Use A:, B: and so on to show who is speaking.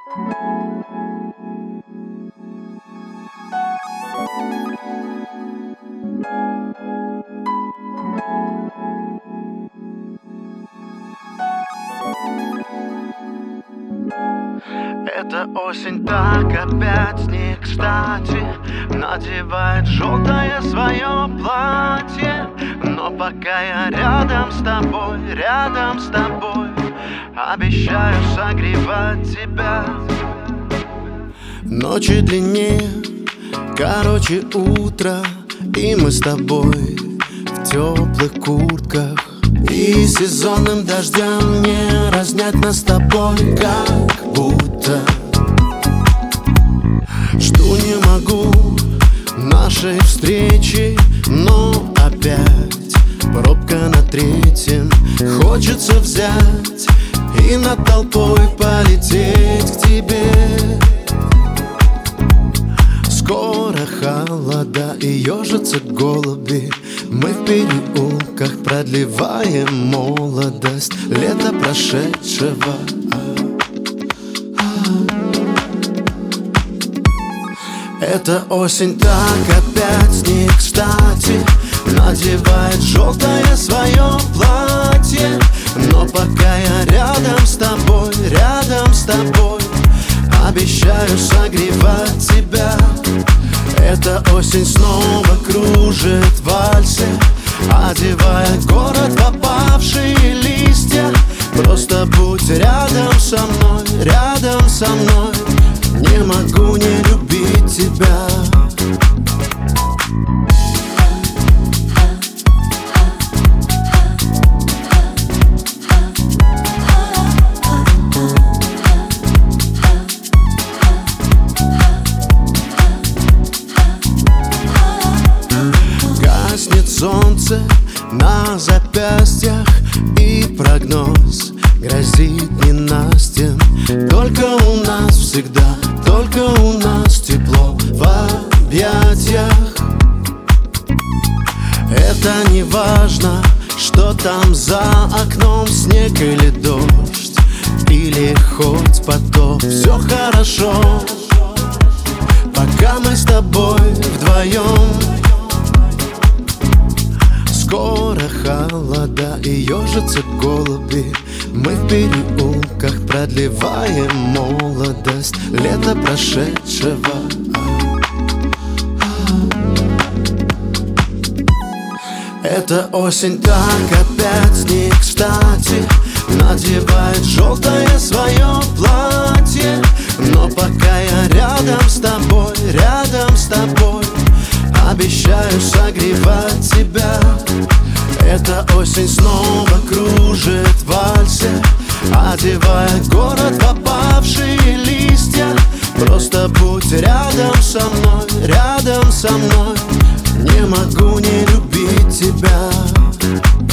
A: Эта осень так опять не кстати надевает желтое свое платье. Но пока я рядом с тобой, обещаю согревать тебя. Ночи длиннее, короче утро, и мы с тобой в теплых куртках. И сезонным дождям не разнять нас с тобой, как будто. Жду не могу нашей встречи, но опять пробка на третьем. Хочется взять и над толпой полететь к тебе. Скоро холода и ежатся голуби. Мы в переулках продлеваем молодость лета прошедшего. Эта осень так опять не кстати надевает желтое свое платье. Но пока я рядом с тобой, обещаю согревать тебя. Эта осень снова кружит в вальсе, одевая город в опавшие листья. Просто будь рядом со мной, не могу не любить тебя. Гаснет солнце на запястьях, и прогноз грозит ненастьем. Только у нас всегда, только у нас тепло в объятиях. Это не важно, что там за окном, снег или дождь, или хоть потоп. Все хорошо, пока мы с тобой вдвоем. Скоро холода и ежатся голуби. Мы в переулках продлеваем молодость лета прошедшего. Эта осень так опять не кстати надевает желтое свое платье. Но пока я рядом с тобой, обещаю согревать тебя. Эта осень снова кружит в вальсе, одевая город в опавшие листья. Просто будь рядом со мной, не могу не любить тебя.